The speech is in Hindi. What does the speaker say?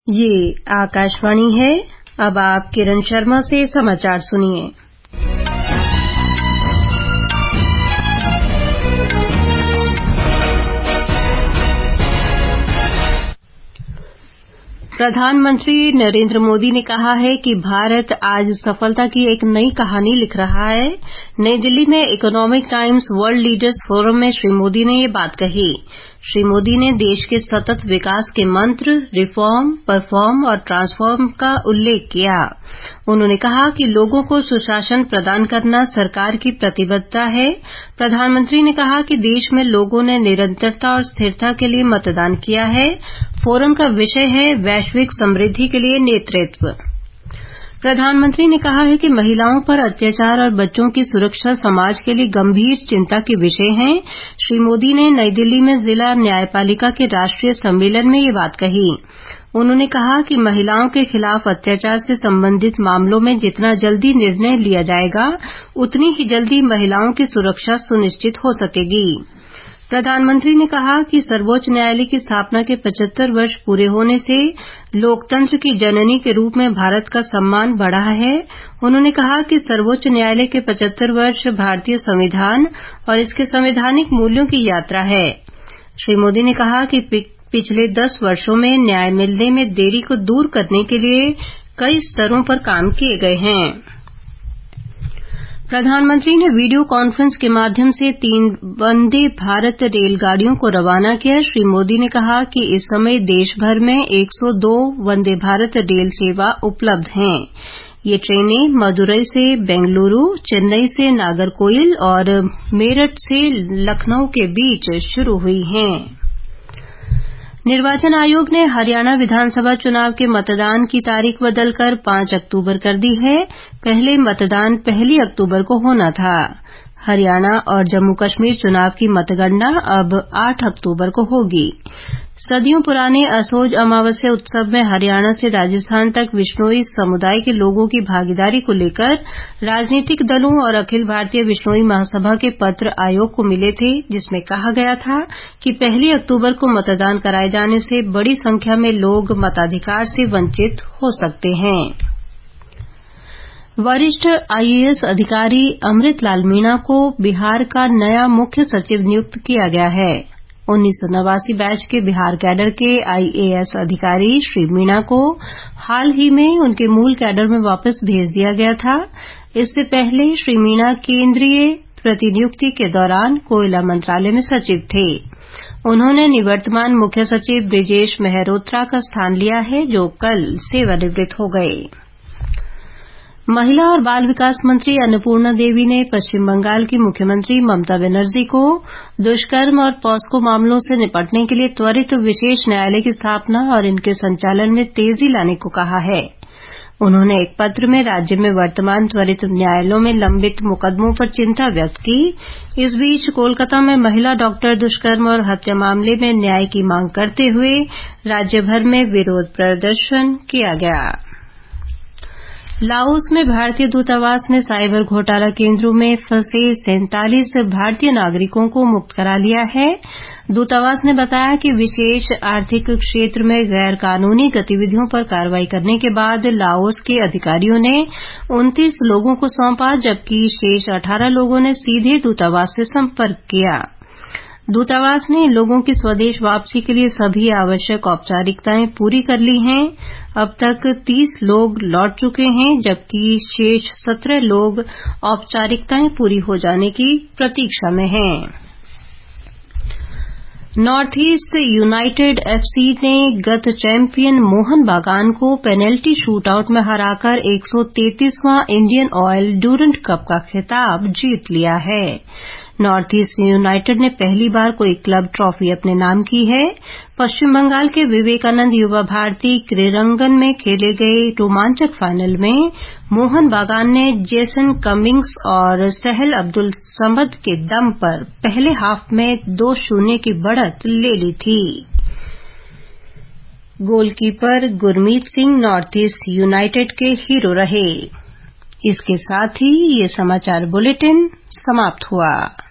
ये आकाशवाणी है। अब आप किरण शर्मा से समाचार सुनिए। प्रधानमंत्री नरेंद्र मोदी ने कहा है कि भारत आज सफलता की एक नई कहानी लिख रहा है। नई दिल्ली में Economic Times World Leaders Forum में श्री मोदी ने ये बात कही। श्री मोदी ने देश के सतत विकास के मंत्र रिफॉर्म, परफॉर्म और ट्रांसफॉर्म का उल्लेख किया। उन्होंने कहा कि लोगों को सुशासन प्रदान करना सरकार की प्रतिबद्धता है। प्रधानमंत्री ने कहा कि देश में लोगों ने निरंतरता और स्थिरता के लिए मतदान किया है। फोरम का विषय है वैश्विक समृद्धि के लिए नेतृत्व। प्रधानमंत्री ने कहा है कि महिलाओं पर अत्याचार और बच्चों की सुरक्षा समाज के लिए गंभीर चिंता के विषय हैं। श्री मोदी ने नई दिल्ली में जिला न्यायपालिका के राष्ट्रीय सम्मेलन में ये बात कही। उन्होंने कहा कि महिलाओं के खिलाफ अत्याचार से संबंधित मामलों में जितना जल्दी निर्णय लिया जाएगा, उतनी ही जल्दी महिलाओं की सुरक्षा सुनिश्चित हो सकेगी। प्रधानमंत्री ने कहा कि सर्वोच्च न्यायालय की स्थापना के 75 वर्ष पूरे होने से लोकतंत्र की जननी के रूप में भारत का सम्मान बढ़ा है। उन्होंने कहा कि सर्वोच्च न्यायालय के 75 वर्ष भारतीय संविधान और इसके संवैधानिक मूल्यों की यात्रा है। श्री मोदी ने कहा कि पिछले 10 वर्षों में न्याय मिलने में देरी को दूर करने के लिए कई स्तरों पर काम किए गए हैं। प्रधानमंत्री ने वीडियो कॉन्फ्रेंस के माध्यम से 3 वंदे भारत रेलगाड़ियों को रवाना किया। श्री मोदी ने कहा कि इस समय देश भर में 102 वंदे भारत रेल सेवा उपलब्ध हैं। ये ट्रेनें मदुरई से बेंगलुरु, चेन्नई से नागरकोइल और मेरठ से लखनऊ के बीच शुरू हुई हैं। निर्वाचन आयोग ने हरियाणा विधानसभा चुनाव के मतदान की तारीख बदलकर 5 अक्टूबर कर दी है। पहले मतदान 1 अक्टूबर को होना था। हरियाणा और जम्मू कश्मीर चुनाव की मतगणना अब 8 अक्टूबर को होगी। सदियों पुराने असोज अमावस्या उत्सव में हरियाणा से राजस्थान तक विश्नोई समुदाय के लोगों की भागीदारी को लेकर राजनीतिक दलों और अखिल भारतीय विश्नोई महासभा के पत्र आयोग को मिले थे, जिसमें कहा गया था कि 1 अक्टूबर को मतदान कराए जाने से बड़ी संख्या में लोग मताधिकार से वंचित हो सकते हैं। वरिष्ठ आईएएस अधिकारी अमृत लाल मीणा को बिहार का नया मुख्य सचिव नियुक्त किया गया है। 1989 बैच के बिहार कैडर के आईएएस अधिकारी श्री मीणा को हाल ही में उनके मूल कैडर में वापस भेज दिया गया था। इससे पहले श्री मीणा केंद्रीय प्रतिनियुक्ति के दौरान कोयला मंत्रालय में सचिव थे। उन्होंने निवर्तमान मुख्य सचिव ब्रिजेश मेहरोत्रा का स्थान लिया है, जो कल सेवानिवृत्त हो गए। महिला और बाल विकास मंत्री अन्नपूर्णा देवी ने पश्चिम बंगाल की मुख्यमंत्री ममता बनर्जी को दुष्कर्म और पॉस्को मामलों से निपटने के लिए त्वरित विशेष न्यायालय की स्थापना और इनके संचालन में तेजी लाने को कहा है। उन्होंने एक पत्र में राज्य में वर्तमान त्वरित न्यायालयों में लंबित मुकदमों पर चिंता व्यक्त की। इस बीच कोलकाता में महिला डॉक्टर दुष्कर्म और हत्या मामले में न्याय की मांग करते हुए राज्य भर में विरोध प्रदर्शन किया गया। लाओस में भारतीय दूतावास ने साइबर घोटाला केंद्रों में फंसे 47 भारतीय नागरिकों को मुक्त करा लिया है। दूतावास ने बताया कि विशेष आर्थिक क्षेत्र में गैर कानूनी गतिविधियों पर कार्रवाई करने के बाद लाओस के अधिकारियों ने 29 लोगों को सौंपा, जबकि शेष 18 लोगों ने सीधे दूतावास से संपर्क किया। दूतावास ने इन लोगों की स्वदेश वापसी के लिए सभी आवश्यक औपचारिकताएं पूरी कर ली हैं। अब तक 30 लोग लौट चुके हैं, जबकि शेष 17 लोग औपचारिकताएं पूरी हो जाने की प्रतीक्षा में हैं। नॉर्थ ईस्ट यूनाइटेड एफसी ने गत चैंपियन मोहन बागान को पेनल्टी शूटआउट में हराकर 133वां इंडियन ऑयल ड्यूरंट कप का खिताब जीत लिया है। नॉर्थ ईस्ट यूनाइटेड ने पहली बार कोई क्लब ट्रॉफी अपने नाम की है। पश्चिम बंगाल के विवेकानंद युवा भारती क्रीरंगन में खेले गए रोमांचक फाइनल में मोहन बागान ने जेसन कमिंग्स और सहल अब्दुल समद के दम पर पहले हाफ में 2-0 की बढ़त ले ली थी। Goalkeeper Gurmeet Singh North East United के हीरो रहे। इसके साथ ही ये समाचार बुलेटिन समाप्त हुआ।